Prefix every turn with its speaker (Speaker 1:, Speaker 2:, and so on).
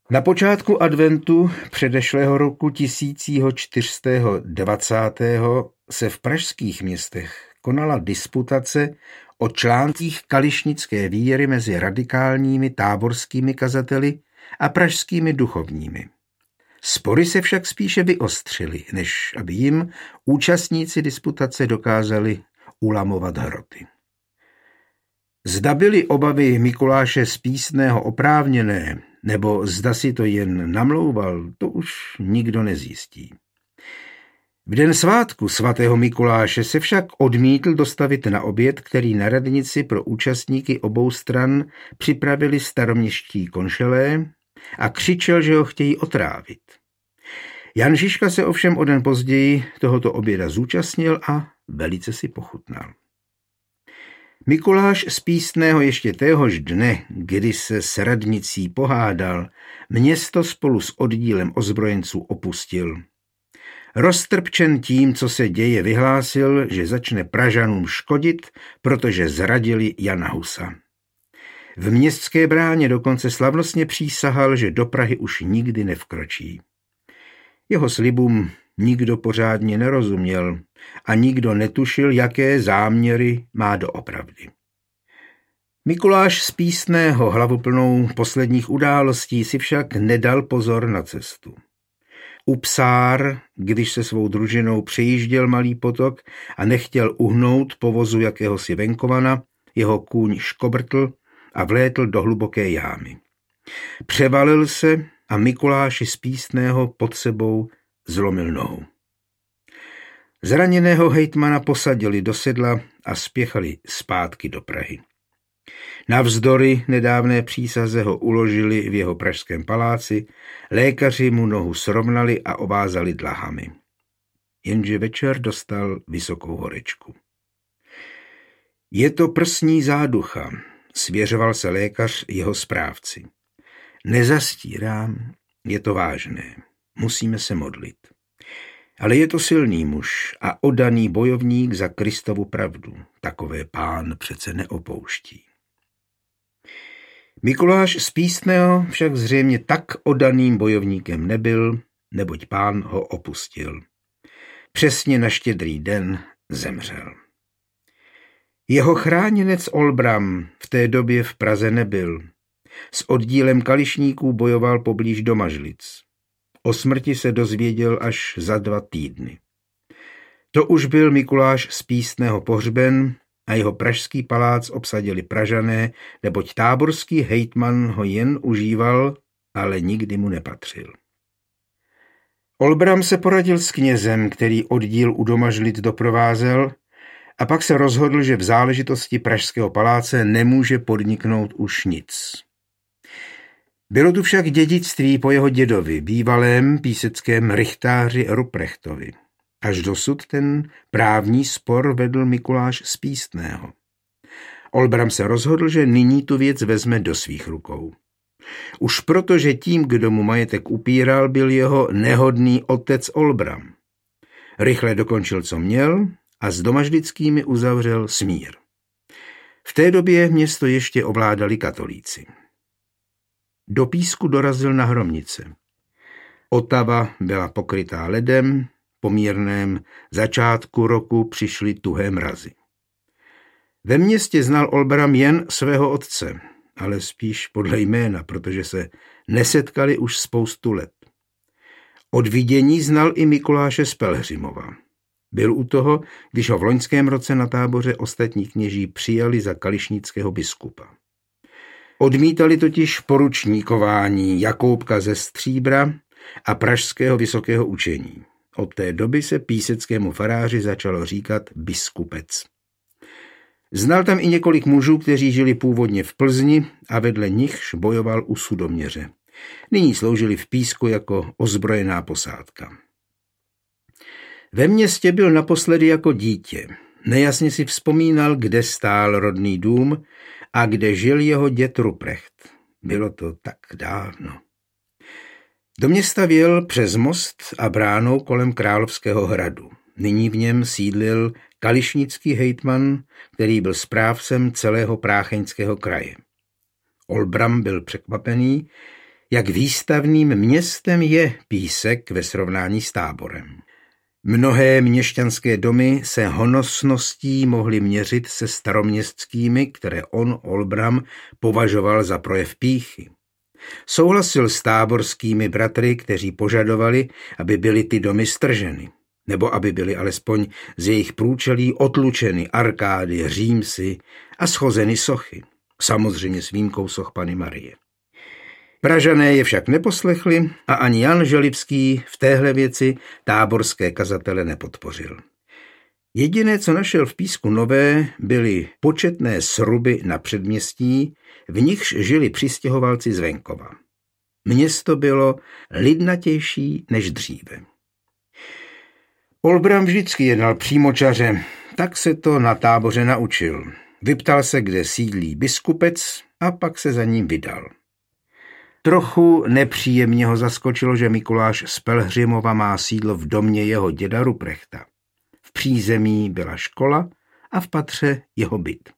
Speaker 1: Na počátku adventu předešlého roku 1420. se v pražských městech konala disputace o článcích kališnické víry mezi radikálními táborskými kazateli a pražskými duchovními. Spory se však spíše vyostřily, než aby jim účastníci disputace dokázali ulamovat hroty. Zda byly obavy Mikuláše z Písného oprávněné, nebo zda si to jen namlouval, to už nikdo nezjistí. V den svátku svatého Mikuláše se však odmítl dostavit na oběd, který na radnici pro účastníky obou stran připravili staroměstští konšelé a křičel, že ho chtějí otrávit. Jan Žižka se ovšem o den později tohoto oběda zúčastnil a velice si pochutnal. Mikuláš z Písného ještě téhož dne, kdy se s radnicí pohádal, město spolu s oddílem ozbrojenců opustil. Roztrpčen tím, co se děje, vyhlásil, že začne Pražanům škodit, protože zradili Jana Husa. V městské bráně dokonce slavnostně přísahal, že do Prahy už nikdy nevkročí. Jeho slibům nikdo pořádně nerozuměl a nikdo netušil, jaké záměry má doopravdy. Mikuláš z Písného, hlavuplnou posledních událostí, si však nedal pozor na cestu. U Psár, když se svou družinou přejížděl malý potok a nechtěl uhnout povozu jakéhosi venkovana, jeho kůň škobrtl a vlétl do hluboké jámy. Převalil se a Mikuláši z Písného pod sebou zlomil nohu. Zraněného hejtmana posadili do sedla a spěchali zpátky do Prahy. Navzdory nedávné přísaze ho uložili v jeho pražském paláci, lékaři mu nohu srovnali a ovázali dlahami. Jenže večer dostal vysokou horečku. Je to prsní záducha, svěřoval se lékař jeho správci. Nezastírám, je to vážné, musíme se modlit. Ale je to silný muž a oddaný bojovník za Kristovu pravdu. Takové Pán přece neopouští. Mikuláš z Písného však zřejmě tak oddaným bojovníkem nebyl, neboť Pán ho opustil. Přesně na Štědrý den zemřel. Jeho chráněnec Olbram v té době v Praze nebyl. S oddílem kališníků bojoval poblíž Domažlic. O smrti se dozvěděl až za 2 týdny. To už byl Mikuláš z Písného pohřben a jeho pražský palác obsadili Pražané, neboť táborský hejtman ho jen užíval, ale nikdy mu nepatřil. Olbram se poradil s knězem, který oddíl u Domažlic doprovázel, a pak se rozhodl, že v záležitosti pražského paláce nemůže podniknout už nic. Bylo tu však dědictví po jeho dědovi, bývalém píseckém rychtáři Ruprechtovi. Až dosud ten právní spor vedl Mikuláš z Písného. Olbram se rozhodl, že nyní tu věc vezme do svých rukou. Už proto, že tím, kdo mu majetek upíral, byl jeho nehodný otec Olbram. Rychle dokončil, co měl, a s Domažlickými uzavřel smír. V té době město ještě ovládali katolíci. Do Písku dorazil na Hromnice. Otava byla pokrytá ledem, po mírném začátku roku přišly tuhé mrazy. Ve městě znal Olbram jen svého otce, ale spíš podle jména, protože se nesetkali už spoustu let. Od vidění znal i Mikuláše z Pelhřimova. Byl u toho, když ho v loňském roce na táboře ostatní kněží přijali za kališnického biskupa. Odmítali totiž poručníkování Jakoubka ze Stříbra a pražského vysokého učení. Od té doby se píseckému faráři začalo říkat biskupec. Znal tam i několik mužů, kteří žili původně v Plzni a vedle nichž bojoval u Sudoměře. Nyní sloužili v Písku jako ozbrojená posádka. Ve městě byl naposledy jako dítě. Nejasně si vzpomínal, kde stál rodný dům a kde žil jeho děd Ruprecht. Bylo to tak dávno. Do města vjel přes most a bránou kolem Královského hradu. Nyní v něm sídlil kališnický hejtman, který byl správcem celého Prácheňského kraje. Olbram byl překvapený, jak výstavným městem je Písek ve srovnání s Táborem. Mnohé měšťanské domy se honosností mohly měřit se staroměstskými, které on, Olbram, považoval za projev pýchy. Souhlasil s táborskými bratry, kteří požadovali, aby byly ty domy strženy, nebo aby byly alespoň z jejich průčelí otlučeny arkády, římsy a schozeny sochy, samozřejmě s výjimkou soch Panny Marie. Pražané je však neposlechli a ani Jan Želivský v téhle věci táborské kazatele nepodpořil. Jediné, co našel v Písku Nové, byly početné sruby na předměstí, v nichž žili přistěhovalci z venkova. Město bylo lidnatější než dříve. Olbram vždycky jednal přímočaře, tak se to na Táboře naučil. Vyptal se, kde sídlí biskupec, a pak se za ním vydal. Trochu nepříjemně ho zaskočilo, že Mikuláš z Pelhřimova má sídlo v domě jeho děda Ruprechta. V přízemí byla škola a v patře jeho byt.